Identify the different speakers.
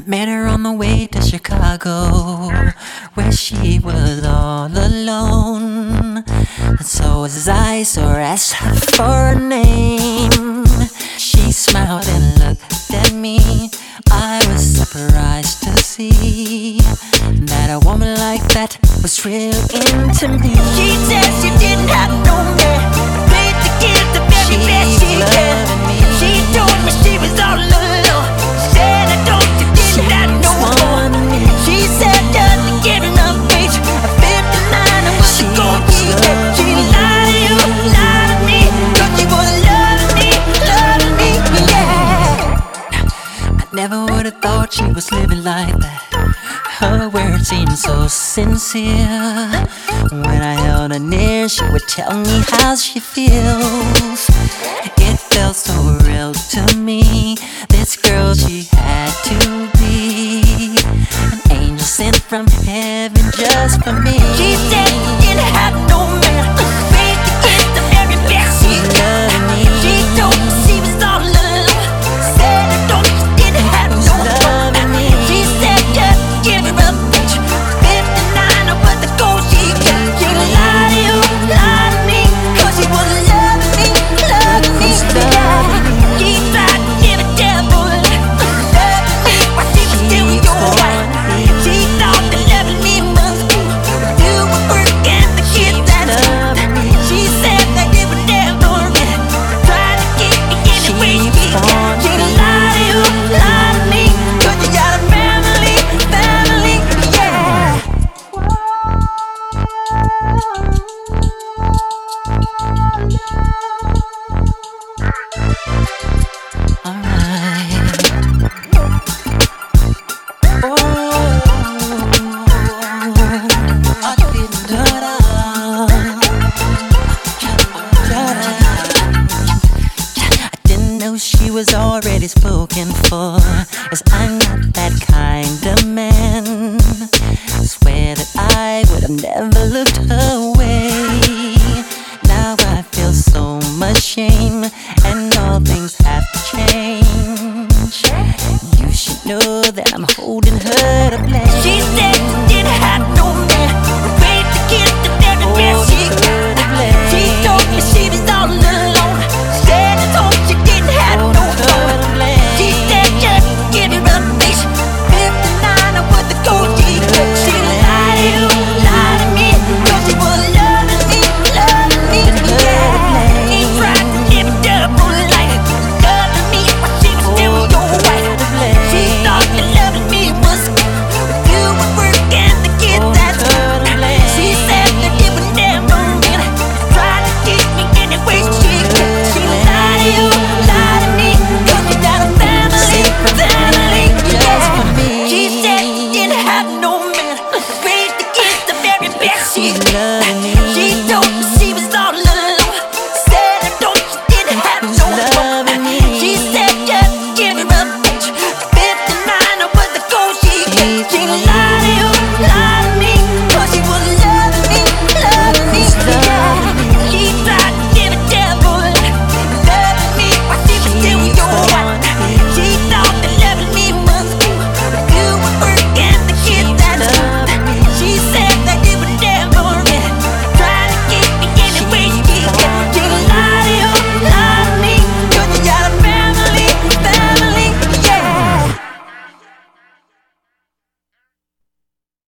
Speaker 1: Met her on the way to Chicago, where she was all alone. And so as I saw her, asked her for a name, she smiled and looked at me. I was surprised to see that a woman like that was real into me.
Speaker 2: She said she didn't have no man, paid to give the very best she can. She told me she was all alone. Said I don't, you didn't have no one. She said just to get enough age, a 59 and was a gold digger. She lied to you, lied to me, but she was loving me, yeah.
Speaker 1: I never would have thought she was living like that. Her words seemed so sincere. When I held her near, she would tell me how she feels. It felt so real to me. This girl, she had to be an angel sent from heaven just for me.
Speaker 2: She said she didn't have no man, paid to get the very best she can. She told me she was all alone. Said I don't, you didn't have no man. She said just give her a bitch, 59 or what the gold she can. She lied to you, lied to me, 'cause she was loving me, yeah. She tried to give a devil, loving me while she was still your wife. She thought that loving me was do a work and the kids at school. She said that it would never end, tried to keep me any way she can. She lied to you, lied to me, 'cause you got a family, yeah.
Speaker 1: Alright. I didn't know she was already spoken for, 'cause I'm not that kind of man. Swear that I would have never looked her way. Now I feel so much shame, and all things have to change. You should know that I'm holding her to blame.
Speaker 2: She said she didn't have